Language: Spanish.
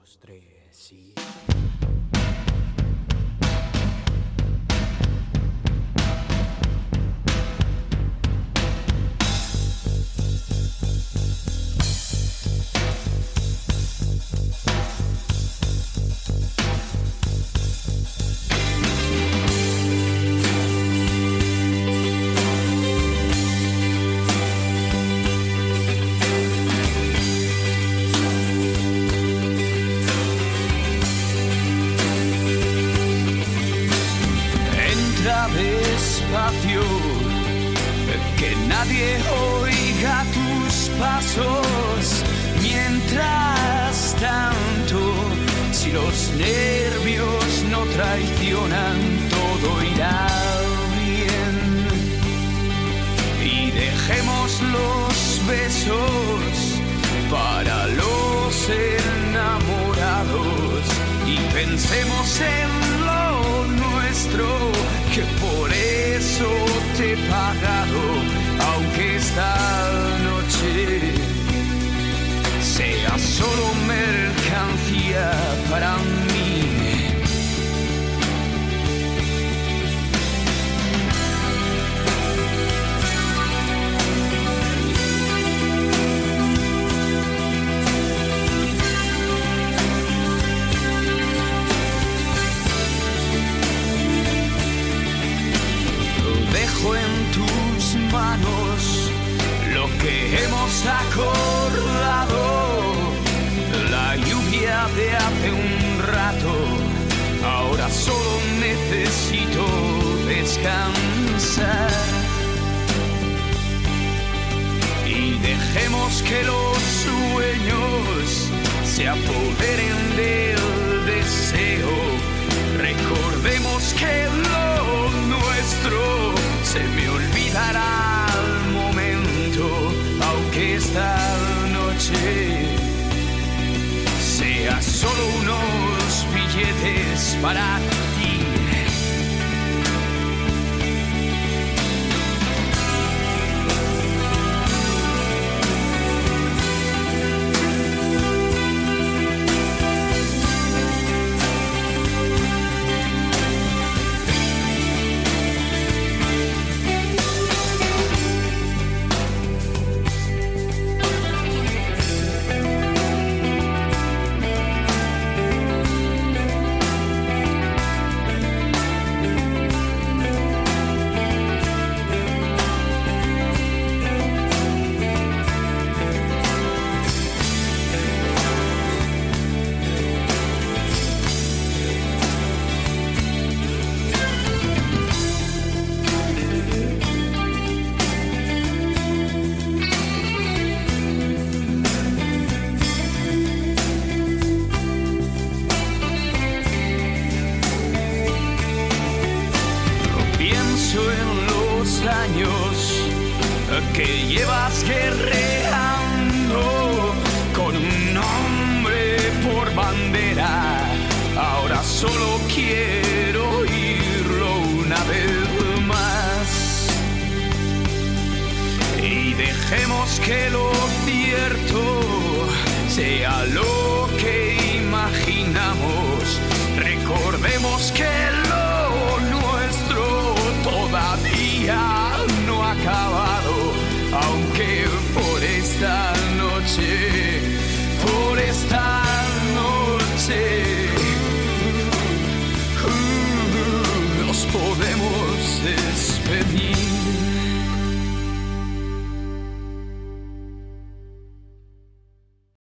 dos, tres y... Despacio, que nadie oiga tus pasos. Mientras tanto, si los nervios no traicionan, todo irá bien. Y dejemos los besos para los enamorados y pensemos en lo nuestro, que por eso te he pagado, aunque esta noche sea solo mercancía para mí. En tus manos lo que hemos acordado, la lluvia de hace un rato, ahora solo necesito descansar. Y dejemos que los sueños se apoderen del deseo, recordemos que lo nuestro se me olvidará al momento, aunque esta noche sea solo unos billetes para ti. Que llevas guerreando con un hombre por bandera, ahora solo quiero oírlo una vez más. Y dejemos que lo cierto sea lo que imaginamos, recordemos que